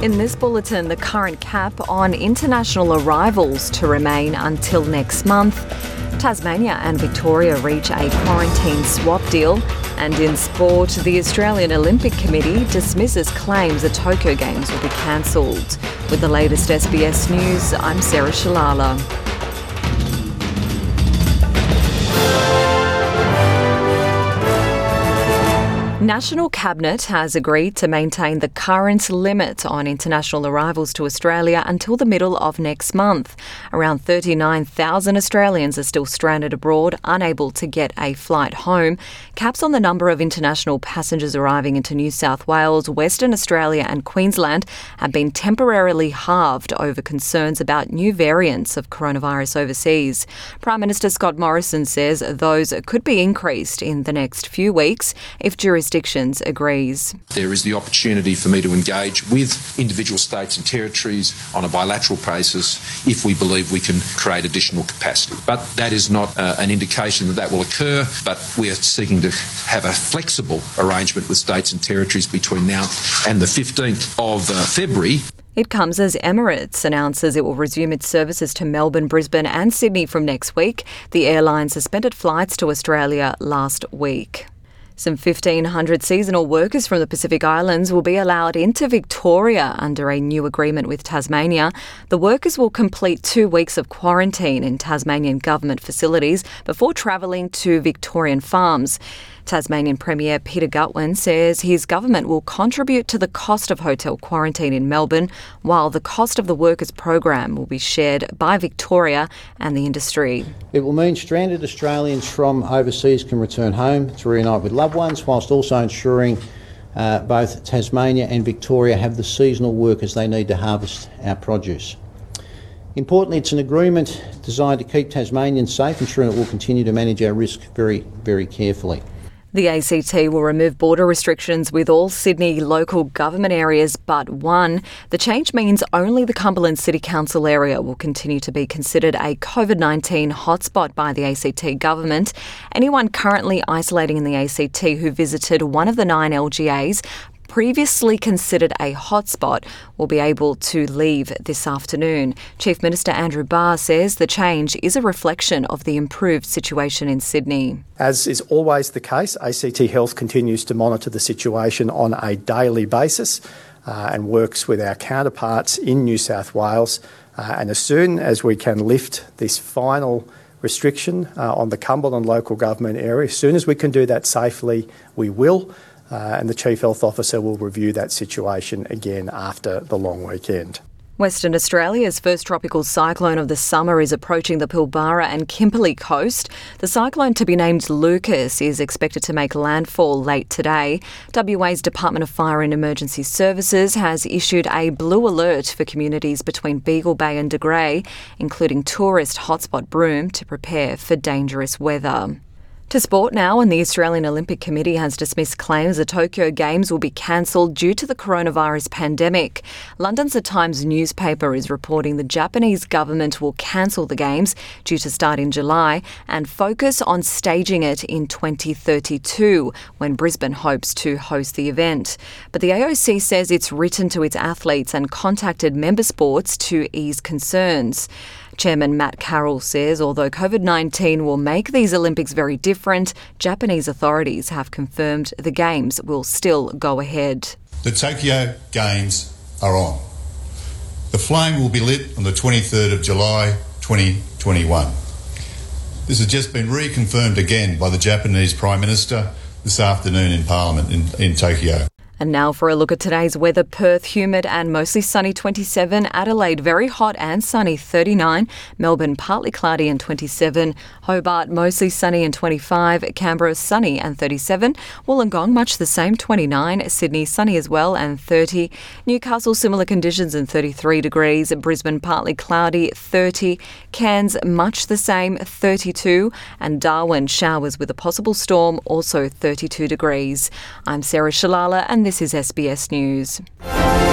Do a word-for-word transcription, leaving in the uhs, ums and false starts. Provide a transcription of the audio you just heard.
In this bulletin, the current cap on international arrivals to remain until next month. Tasmania and Victoria reach a quarantine swap deal. And in sport, the Australian Olympic Committee dismisses claims the Tokyo Games will be cancelled. With the latest S B S News, I'm Sarah Shalala. National Cabinet has agreed to maintain the current limit on international arrivals to Australia until the middle of next month. Around thirty-nine thousand Australians are still stranded abroad, unable to get a flight home. Caps on the number of international passengers arriving into New South Wales, Western Australia and Queensland have been temporarily halved over concerns about new variants of coronavirus overseas. Prime Minister Scott Morrison says those could be increased in the next few weeks if jurisdictions agrees. There is the opportunity for me to engage with individual states and territories on a bilateral basis if we believe we can create additional capacity. But that is not uh, an indication that that will occur, but we are seeking to have a flexible arrangement with states and territories between now and the fifteenth of uh, February. It comes as Emirates announces it will resume its services to Melbourne, Brisbane and Sydney from next week. The airline suspended flights to Australia last week. Some fifteen hundred seasonal workers from the Pacific Islands will be allowed into Victoria under a new agreement with Tasmania. The workers will complete two weeks of quarantine in Tasmanian government facilities before travelling to Victorian farms. Tasmanian Premier Peter Gutwein says his government will contribute to the cost of hotel quarantine in Melbourne, while the cost of the workers program will be shared by Victoria and the industry. It will mean stranded Australians from overseas can return home to reunite with loved ones, whilst also ensuring uh, both Tasmania and Victoria have the seasonal workers they need to harvest our produce. Importantly, it's an agreement designed to keep Tasmanians safe, ensuring that we'll continue to manage our risk very, very carefully. The A C T will remove border restrictions with all Sydney local government areas but one. The change means only the Cumberland City Council area will continue to be considered a COVID nineteen hotspot by the A C T government. Anyone currently isolating in the A C T who visited one of the nine L G As previously considered a hotspot will be able to leave this afternoon. Chief Minister Andrew Barr says the change is a reflection of the improved situation in Sydney. As is always the case, A C T Health continues to monitor the situation on a daily basis uh, and works with our counterparts in New South Wales. Uh, and as soon as we can lift this final restriction uh, on the Cumberland local government area, as soon as we can do that safely, we will. Uh, and the Chief Health Officer will review that situation again after the long weekend. Western Australia's first tropical cyclone of the summer is approaching the Pilbara and Kimberley coast. The cyclone, to be named Lucas, is expected to make landfall late today. W A's Department of Fire and Emergency Services has issued a blue alert for communities between Beagle Bay and De Grey, including tourist hotspot Broome, to prepare for dangerous weather. To sport now, and the Australian Olympic Committee has dismissed claims the Tokyo Games will be cancelled due to the coronavirus pandemic. London's The Times newspaper is reporting the Japanese government will cancel the Games, due to start in July, and focus on staging it in twenty thirty-two, when Brisbane hopes to host the event. But the A O C says it's written to its athletes and contacted member sports to ease concerns. Chairman Matt Carroll says although COVID nineteen will make these Olympics very different, Japanese authorities have confirmed the Games will still go ahead. The Tokyo Games are on. The flame will be lit on the twenty-third of July twenty twenty-one. This has just been reconfirmed again by the Japanese Prime Minister this afternoon in Parliament in, in Tokyo. And now for a look at today's weather. Perth, humid and mostly sunny, twenty-seven. Adelaide, very hot and sunny, thirty-nine. Melbourne, partly cloudy and twenty-seven. Hobart, mostly sunny and twenty-five. Canberra, sunny and thirty-seven. Wollongong, much the same, twenty-nine. Sydney, sunny as well and thirty. Newcastle, similar conditions and thirty-three degrees. Brisbane, partly cloudy, thirty. Cairns, much the same, thirty-two. And Darwin, showers with a possible storm, also thirty-two degrees. I'm Sarah Shalala and this This is S B S News.